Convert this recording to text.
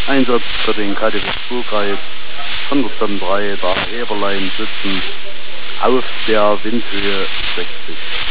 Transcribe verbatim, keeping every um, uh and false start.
Einsatz für den K D W-Kurkreis, Kontostand drei, da Eberlein sitzen, auf der Windhöhe sechzig.